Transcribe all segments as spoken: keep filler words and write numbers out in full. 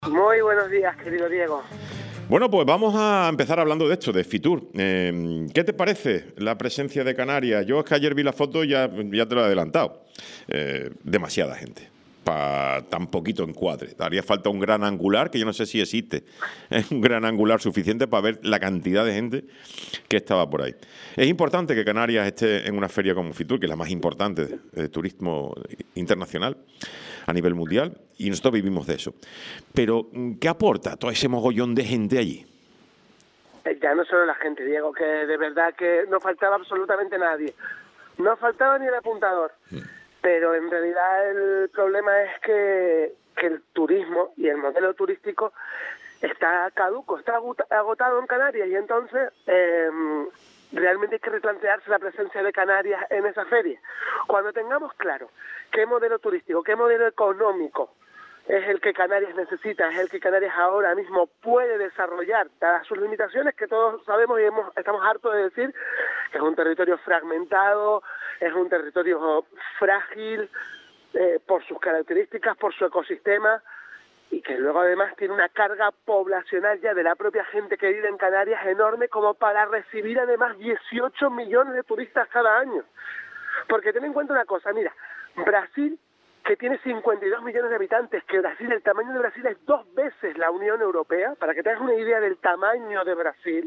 Muy buenos días, querido Diego. Bueno, pues vamos a empezar hablando de esto, de Fitur. Eh, ¿Qué te parece la presencia de Canarias? Yo es que ayer vi la foto y ya, ya te lo he adelantado. Eh, demasiada gente para tan poquito encuadre. Haría falta un gran angular, que yo no sé si existe, es un gran angular suficiente para ver la cantidad de gente que estaba por ahí. Es importante que Canarias esté en una feria como Fitur, que es la más importante de, de turismo internacional a nivel mundial, y nosotros vivimos de eso. Pero, ¿qué aporta todo ese mogollón de gente allí? Ya no solo la gente, Diego, que de verdad que no faltaba absolutamente nadie. No faltaba ni el apuntador. Mm. Pero en realidad el problema es que, que el turismo y el modelo turístico está caduco, está agotado en Canarias, y entonces eh, realmente hay que replantearse la presencia de Canarias en esa feria. Cuando tengamos claro qué modelo turístico, qué modelo económico es el que Canarias necesita, es el que Canarias ahora mismo puede desarrollar, dadas sus limitaciones que todos sabemos y hemos, estamos hartos de decir, que es un territorio fragmentado, es un territorio frágil eh, por sus características, por su ecosistema, y que luego además tiene una carga poblacional ya de la propia gente que vive en Canarias enorme, como para recibir además dieciocho millones de turistas cada año. Porque ten en cuenta una cosa, mira, Brasil, que tiene cincuenta y dos millones de habitantes, que Brasil, el tamaño de Brasil es dos veces la Unión Europea, para que tengas una idea del tamaño de Brasil,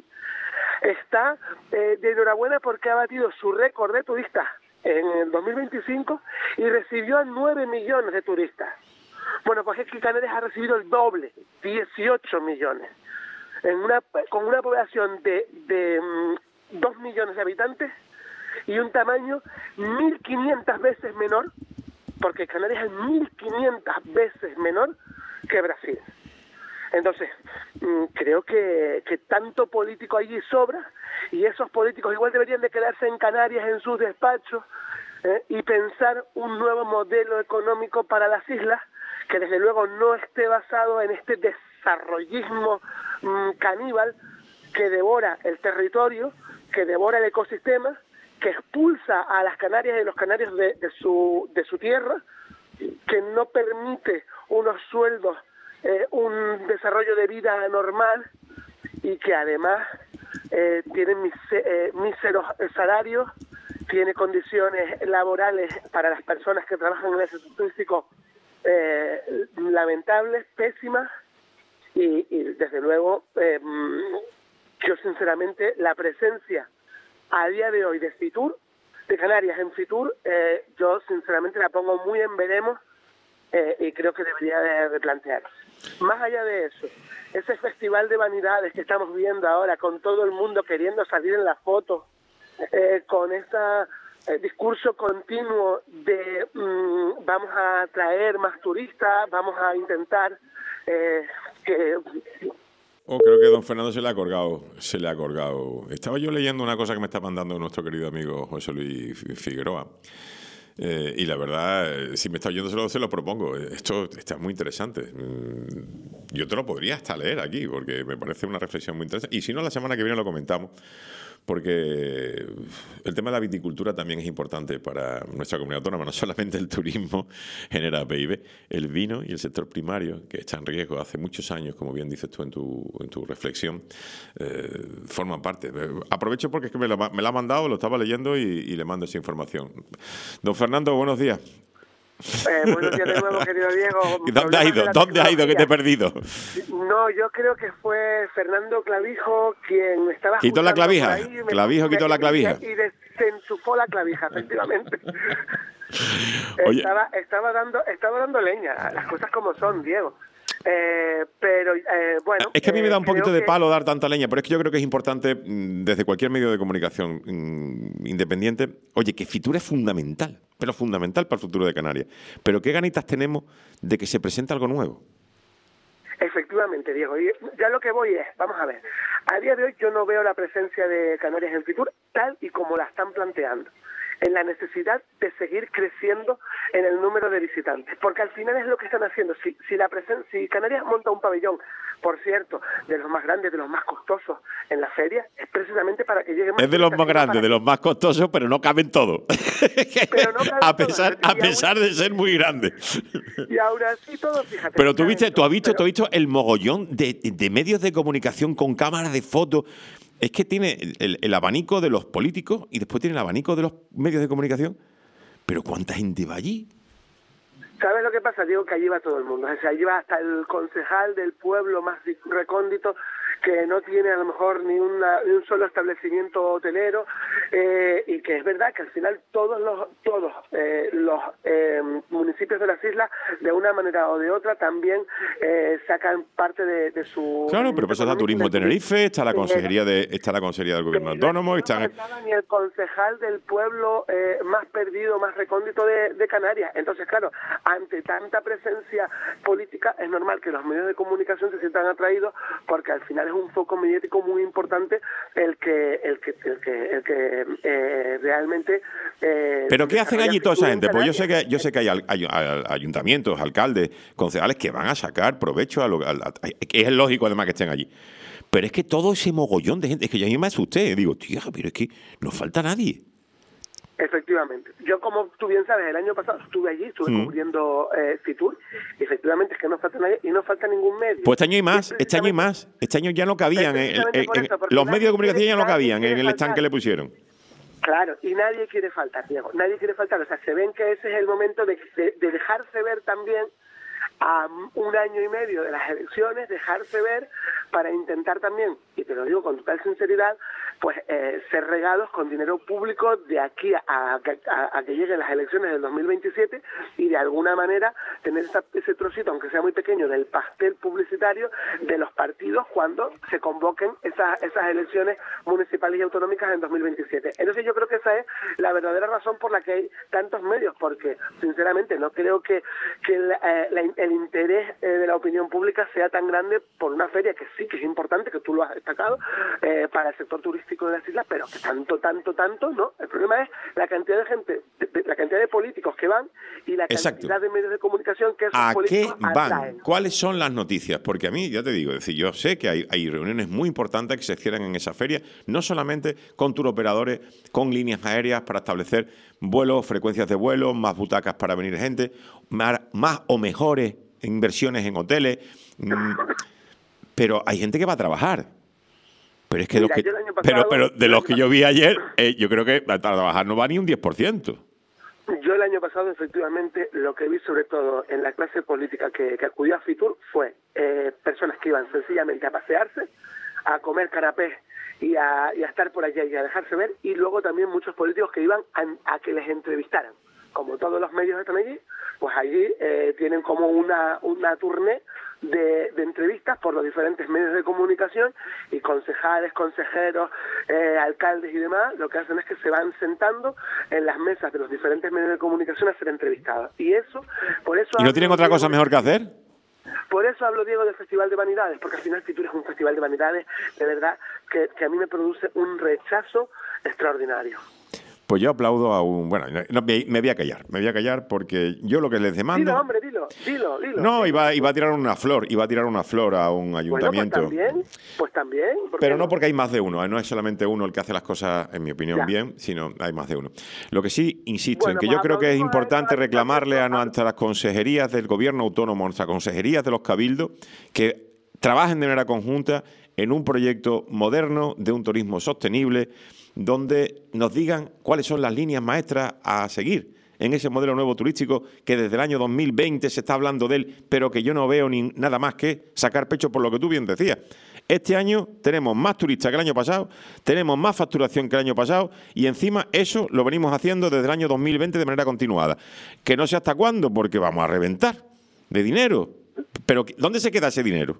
está eh, de enhorabuena porque ha batido su récord de turistas en el dos mil veinticinco y recibió a nueve millones de turistas. Bueno, pues es que Canarias ha recibido el doble, dieciocho millones, en una, con una población de, de um, dos millones de habitantes y un tamaño mil quinientas veces menor, porque Canarias es mil quinientas veces menor que Brasil. Entonces, creo que, que tanto político allí sobra, y esos políticos igual deberían de quedarse en Canarias en sus despachos eh, y pensar un nuevo modelo económico para las islas, que desde luego no esté basado en este desarrollismo mmm, caníbal que devora el territorio, que devora el ecosistema, que expulsa a las Canarias y los canarios de, de su de su tierra, que no permite unos sueldos, eh, un desarrollo de vida normal, y que además eh, tiene mise, eh, míseros salarios, tiene condiciones laborales para las personas que trabajan en el sector turístico eh, lamentables, pésimas, y, y desde luego eh, yo sinceramente la presencia a día de hoy de Fitur, de Canarias en Fitur, eh, yo sinceramente la pongo muy en veremos eh, y creo que debería de replantearse. Más allá de eso, ese festival de vanidades que estamos viendo ahora, con todo el mundo queriendo salir en la foto, eh, con ese eh, discurso continuo de mmm, vamos a traer más turistas, vamos a intentar eh, que... Oh, creo que don Fernando se le ha colgado, se le ha colgado. Estaba yo leyendo una cosa que me está mandando nuestro querido amigo José Luis Figueroa. Eh, y la verdad, si me está oyendo, se lo, se lo propongo. Esto está muy interesante. Yo te lo podría hasta leer aquí, porque me parece una reflexión muy interesante. Y si no, la semana que viene lo comentamos, porque el tema de la viticultura también es importante para nuestra comunidad autónoma. No solamente el turismo genera P I B, el vino y el sector primario, que está en riesgo hace muchos años, como bien dices tú en tu, en tu reflexión, eh, forman parte. Aprovecho porque es que me lo, me lo ha mandado, lo estaba leyendo y, y le mando esa información. Don Fernando, buenos días. Eh, buenos días de nuevo, querido Diego. ¿Dónde ha ido? ¿Dónde ha ido que te he perdido? No, yo creo que fue Fernando Clavijo quien estaba... ¿Quitó la clavija? Ahí, me, Clavijo me, quitó la clavija. Y desenchufó la clavija, efectivamente. Oye. Estaba, estaba, dando, estaba dando leña, las cosas como son, Diego. Eh, pero eh, bueno, es que a mí me da un poquito de que... palo dar tanta leña, pero es que yo creo que es importante desde cualquier medio de comunicación mmm, independiente. Oye, que Fitur es fundamental, pero fundamental para el futuro de Canarias. Pero qué ganitas tenemos de que se presente algo nuevo. Efectivamente, Diego. Y ya lo que voy es, vamos a ver, a día de hoy yo no veo la presencia de Canarias en Fitur tal y como la están planteando. en la necesidad de seguir creciendo en el número de visitantes, porque al final es lo que están haciendo. Si, si la presen- si Canarias monta un pabellón, por cierto, de los más grandes, de los más costosos en la feria, es precisamente para que lleguen más. Es de los más grandes, de los más costosos, pero no caben todos. Pero no caben a pesar, todos. a pesar de ser muy grandes. Y ahora sí todo, fíjate. Pero tú viste, tú has visto, pero, tú has visto el mogollón de, de medios de comunicación con cámaras de fotos. Es que tiene el, el abanico de los políticos y después tiene el abanico de los medios de comunicación. Pero ¿cuánta gente va allí? ¿Sabes lo que pasa? Digo que allí va todo el mundo. O sea, allí va hasta el concejal del pueblo más recóndito, que no tiene a lo mejor ni, una, ni un solo establecimiento hotelero, eh, y que es verdad que al final todos los todos eh, los eh, municipios de las islas, de una manera o de otra, también eh, sacan parte de, de su... Claro, pero eso está Turismo Tenerife, está la consejería de está la consejería del gobierno autónomo, están... No ni el concejal del pueblo eh, más perdido, más recóndito de, de Canarias. Entonces, claro, ante tanta presencia política, es normal que los medios de comunicación se sientan atraídos, porque al final es un foco mediático muy importante el que el que el que, el que eh, realmente eh, pero ¿qué hacen allí toda esa gente? Pues yo sé que yo sé que hay, hay, hay ayuntamientos, alcaldes, concejales que van a sacar provecho a lo a, a, que es lógico además que estén allí. Pero es que todo ese mogollón de gente, es que yo a mí me asusté, digo, tía, pero es que no falta nadie. Efectivamente. Yo, como tú bien sabes, el año pasado estuve allí, estuve mm. cubriendo eh, Fitur, y efectivamente es que no falta nadie y no falta ningún medio. Pues este año hay más, este año hay más. Este año ya no cabían, en, en, en, eso, los medios de comunicación ya no cabían en el stand que le pusieron. Claro, y nadie quiere faltar, Diego, nadie quiere faltar. O sea, se ven que ese es el momento de, de, de dejarse ver también a un año y medio de las elecciones, dejarse ver para intentar también, y te lo digo con total sinceridad, pues eh, ser regados con dinero público de aquí a, a, a, a que lleguen las elecciones del dos mil veintisiete y de alguna manera tener esa, ese trocito, aunque sea muy pequeño, del pastel publicitario de los partidos cuando se convoquen esas, esas elecciones municipales y autonómicas en dos mil veintisiete. Entonces yo creo que esa es la verdadera razón por la que hay tantos medios, porque sinceramente no creo que, que la, eh, la, el interés eh, de la opinión pública sea tan grande por una feria que sí que es importante, que tú lo has destacado, eh, para el sector turístico de las islas, pero que tanto, tanto, tanto, ¿no? El problema es la cantidad de gente, de, de, la cantidad de políticos que van y la Exacto. cantidad de medios de comunicación que esos ¿A políticos qué van? atraen. ¿Cuáles son las noticias? Porque a mí, ya te digo, es decir, yo sé que hay, hay reuniones muy importantes que se cierran en esa feria, no solamente con turoperadores, con líneas aéreas para establecer vuelos, frecuencias de vuelos, más butacas para venir gente, más, más o mejores inversiones en hoteles, mmm, pero hay gente que va a trabajar. Pero es que, Mira, los que pasado, pero, pero de los que yo vi ayer, eh, yo creo que para trabajar no va ni un diez por ciento. Yo el año pasado, efectivamente, lo que vi sobre todo en la clase política que, que acudió a Fitur fue eh, personas que iban sencillamente a pasearse, a comer canapés y a, y a estar por allá y a dejarse ver, y luego también muchos políticos que iban a, a que les entrevistaran. Como todos los medios están allí, pues allí eh, tienen como una, una tournée de, de entrevistas por los diferentes medios de comunicación, y concejales, consejeros, eh, alcaldes y demás, lo que hacen es que se van sentando en las mesas de los diferentes medios de comunicación a ser entrevistados. Y eso, por eso... ¿Y no tienen otra cosa mejor que hacer? Por eso hablo, Diego, del Festival de Vanidades, porque al final Fitur es un festival de vanidades, de verdad, que, que a mí me produce un rechazo extraordinario. Pues yo aplaudo a un... Bueno, no, me, me voy a callar, me voy a callar porque yo lo que les demando... Dilo, hombre, dilo, dilo, dilo. No, iba, iba a tirar una flor, iba a tirar una flor a un ayuntamiento. Bueno, pues también, pues también. Pero no porque hay más de uno, no es solamente uno el que hace las cosas, en mi opinión, ya. bien, sino hay más de uno. Lo que sí, insisto, bueno, en que pues yo creo que es importante reclamarle a nuestras consejerías del gobierno autónomo, a nuestras consejerías de los cabildos, que trabajen de manera conjunta en un proyecto moderno de un turismo sostenible, donde nos digan cuáles son las líneas maestras a seguir en ese modelo nuevo turístico que desde el año dos mil veinte se está hablando de él, pero que yo no veo ni nada más que sacar pecho por lo que tú bien decías. Este año tenemos más turistas que el año pasado, tenemos más facturación que el año pasado y encima eso lo venimos haciendo desde el año dos mil veinte de manera continuada. Que no sé hasta cuándo, porque vamos a reventar de dinero. Pero ¿dónde se queda ese dinero?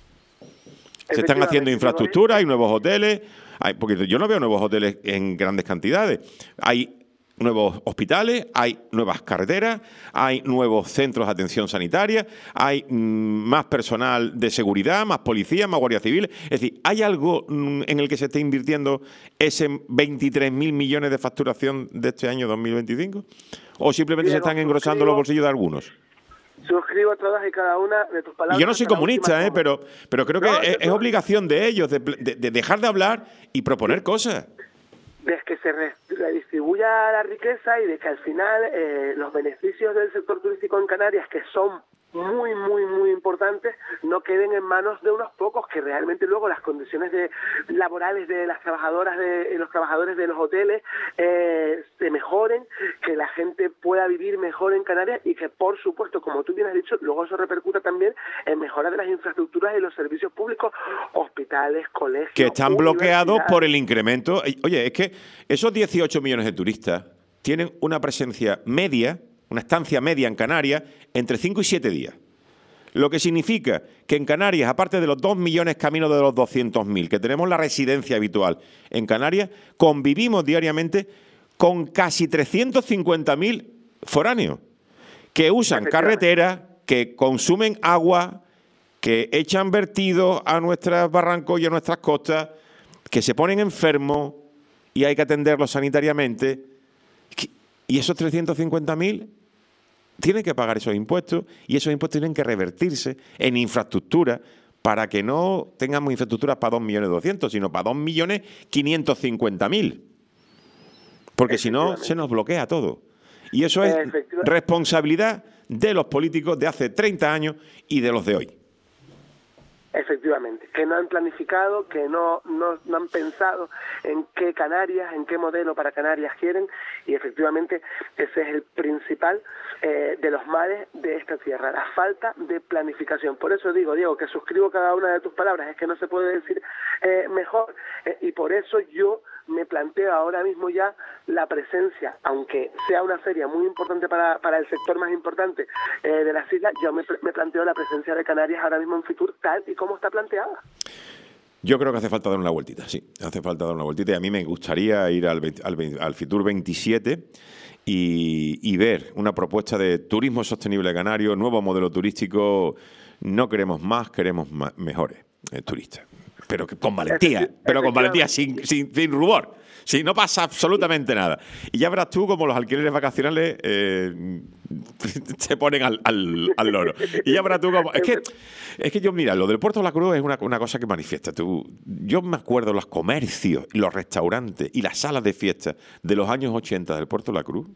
Se están haciendo infraestructuras, hay nuevos hoteles... Hay, porque yo no veo nuevos hoteles en grandes cantidades. Hay nuevos hospitales, hay nuevas carreteras, hay nuevos centros de atención sanitaria, hay mmm, más personal de seguridad, más policía, más guardia civil. Es decir, ¿hay algo mmm, en el que se esté invirtiendo ese veintitrés mil millones de facturación de este año dos mil veinticinco? ¿O simplemente Diego, se están engrosando suscribo, los bolsillos de algunos? Suscribo todas y cada una de tus palabras. Y yo no soy comunista, eh, pero, pero creo que no, es, es obligación de ellos de, de, de dejar de hablar y proponer sí. cosas. De que se redistribuya la riqueza y de que al final eh, los beneficios del sector turístico en Canarias, que son muy, muy, muy importantes, no queden en manos de unos pocos, que realmente luego las condiciones de, laborales de las trabajadoras, de los trabajadores de los hoteles eh, se mejoren, que la gente pueda vivir mejor en Canarias y que, por supuesto, como tú bien has dicho, luego eso repercuta también en mejora de las infraestructuras y los servicios públicos, hospitales, colegios, que están bloqueados por el incremento. Oye, es que esos dieciocho millones de turistas tienen una presencia media, una estancia media en Canarias, entre cinco y siete días. Lo que significa que en Canarias, aparte de los dos millones camino de los doscientos mil, que tenemos la residencia habitual en Canarias, convivimos diariamente con casi trescientos cincuenta mil foráneos, que usan carreteras, que consumen agua, que echan vertidos a nuestros barrancos y a nuestras costas, que se ponen enfermos y hay que atenderlos sanitariamente. Y esos trescientos cincuenta mil tienen que pagar esos impuestos y esos impuestos tienen que revertirse en infraestructura para que no tengamos infraestructuras para dos millones doscientos, sino para dos millones quinientos cincuenta mil. Porque si no, se nos bloquea todo. Y eso es responsabilidad de los políticos de hace treinta años y de los de hoy. Efectivamente, que no han planificado, que no, no, no han pensado en qué Canarias, en qué modelo para Canarias quieren, y efectivamente ese es el principal eh, de los males de esta tierra, la falta de planificación. Por eso digo, Diego, que suscribo cada una de tus palabras, es que no se puede decir eh, mejor, eh, y por eso yo me planteo ahora mismo ya la presencia, aunque sea una feria muy importante para, para el sector más importante eh, de las islas, yo me, me planteo la presencia de Canarias ahora mismo en Fitur tal y como está planteada. Yo creo que hace falta dar una vueltita, sí, hace falta dar una vueltita y a mí me gustaría ir al, al, al Fitur veintisiete y, y ver una propuesta de turismo sostenible canario, nuevo modelo turístico. No queremos más, queremos más, mejores eh, turistas. Pero con valentía, pero con valentía, sin, sin, sin rubor. Sí, no pasa absolutamente nada. Y ya verás tú como los alquileres vacacionales eh, se ponen al, al, al loro. Y ya verás tú como... Es que, es que yo, mira, lo del Puerto de la Cruz es una, una cosa que manifiesta. Tú, yo me acuerdo los comercios, los restaurantes y las salas de fiesta de los años ochenta del Puerto de la Cruz.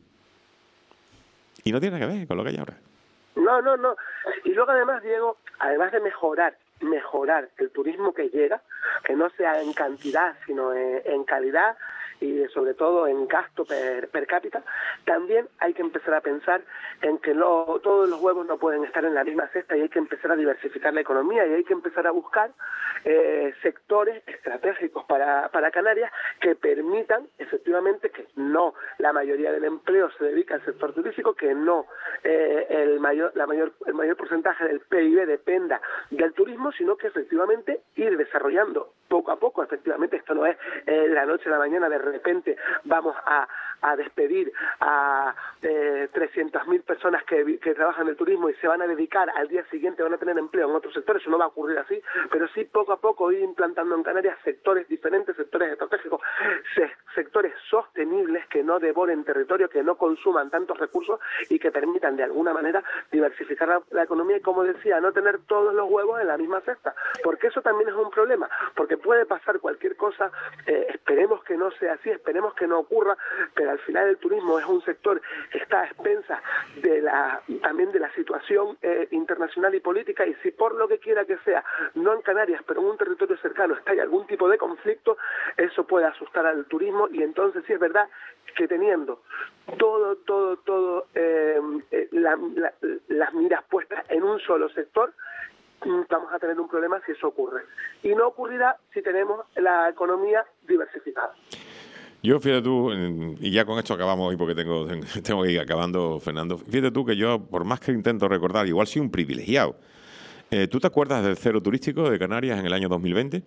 Y no tiene que ver con lo que hay ahora. No, no, no. Y luego además, Diego, además de mejorar mejorar el turismo que llega, que no sea en cantidad, sino en, en calidad y sobre todo en gasto per, per cápita, también hay que empezar a pensar en que no, todos los huevos no pueden estar en la misma cesta y hay que empezar a diversificar la economía y hay que empezar a buscar eh, sectores estratégicos para, para Canarias que permitan efectivamente que no la mayoría del empleo se dedica al sector turístico, que no eh, el mayor la mayor el mayor porcentaje del P I B dependa del turismo, sino que efectivamente ir desarrollando poco a poco. Efectivamente, esto no es eh, de la noche a la mañana, de repente vamos a, a despedir a eh, trescientas mil personas que, que trabajan en el turismo y se van a dedicar al día siguiente, van a tener empleo en otros sectores. Eso no va a ocurrir así, pero sí poco a poco ir implantando en Canarias sectores diferentes, sectores estratégicos, se, sectores sostenibles que no devoren territorio, que no consuman tantos recursos y que permitan de alguna manera diversificar la, la economía y, como decía, no tener todos los huevos en la misma cesta, porque eso también es un problema, porque puede pasar cualquier cosa, eh, esperemos que no sea así, esperemos que no ocurra, pero al final el turismo es un sector que está a expensas de la, también de la situación eh, internacional y política, y si por lo que quiera que sea, no en Canarias, pero en un territorio cercano, está hay algún tipo de conflicto, eso puede asustar al turismo, y entonces sí es verdad que teniendo todo, todo, todo, eh, eh, la, la, las miras puestas en un solo sector, vamos a tener un problema si eso ocurre. Y no ocurrirá si tenemos la economía diversificada. Yo, fíjate tú, y ya con esto acabamos hoy porque tengo, tengo que ir acabando, Fernando. Fíjate tú que yo, por más que intento recordar, igual soy un privilegiado. Eh, ¿Tú te acuerdas del cero turístico de Canarias en el año dos mil veinte?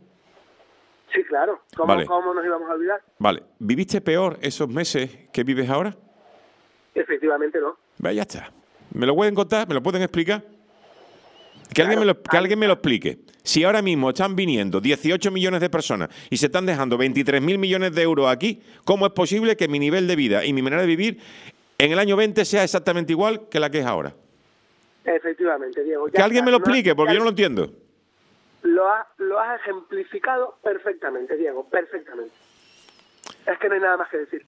Sí, claro. ¿Cómo, vale. ¿Cómo nos íbamos a olvidar? Vale. ¿Viviste peor esos meses que vives ahora? Efectivamente no. Ve, ya está. ¿Me lo pueden contar? ¿Me lo pueden explicar? Que, Claro, alguien me lo, que alguien me lo explique. Si ahora mismo están viniendo dieciocho millones de personas y se están dejando veintitrés mil millones de euros aquí, ¿cómo es posible que mi nivel de vida y mi manera de vivir en el año veinte sea exactamente igual que la que es ahora? Efectivamente, Diego. Que alguien me lo explique, porque yo no lo entiendo. Lo, ha, lo has ejemplificado perfectamente, Diego, perfectamente. Es que no hay nada más que decir.